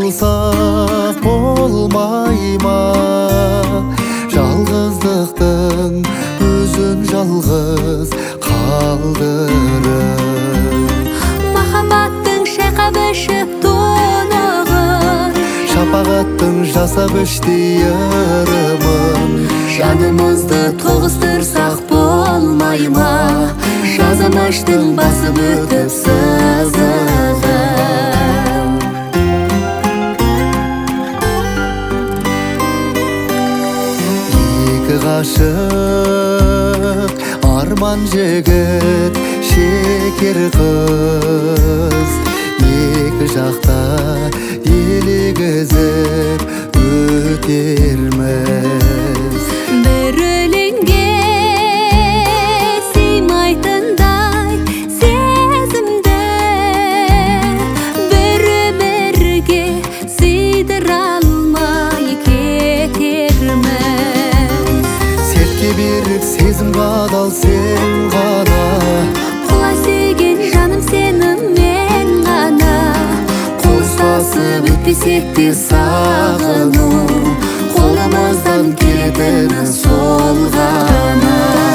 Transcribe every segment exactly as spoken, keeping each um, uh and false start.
кылсак болмай ма? Жалгыздыктын өзүн жалгыз калдырып, махаббаттың шайқап өшіп тонығын, шапағаттың жасап ішті ырымын. жанымызды тоғыстырсақ болмай ма? Жазамыштың басып өтіп сызығын. Екі ғашық арман жігіт, шекер қыз, екі жақта елегізіп өтерміз. Бір өлеңге сыймайтындай сезімді, бір өмірге сыйдыра алмай кетерміз. Сертке беріп сезім қадал сен ғана, Құла сүйген жаным сенің мен ғана. Қол ұстасып өтпесек те сағыну, қолымыздан келетіні сол ғана.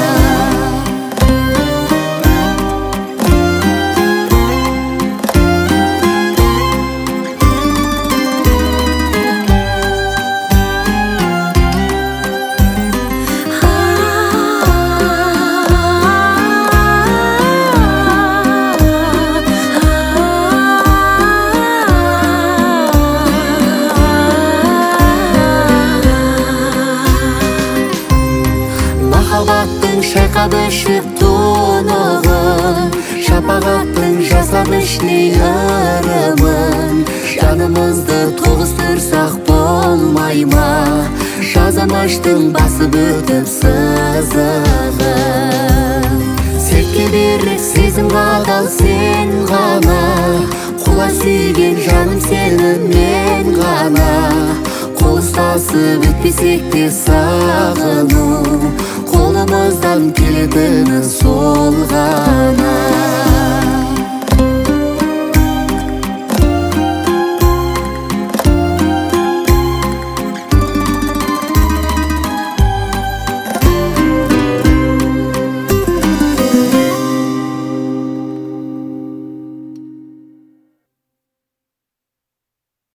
Махаббаттың шайқап өшіп тонығын, шапағаттың жасап ішті ырымын. Жанымызды тоғыстырсақ болмай ма? Жазамыштың басып өтіп сызығын. Сертке берік сезім қадал сен ғана, құла сүйген жаным сені мен ғана. Қол ұстасып өтпесек те сағыну, қолымыздан келетіні сол ғана.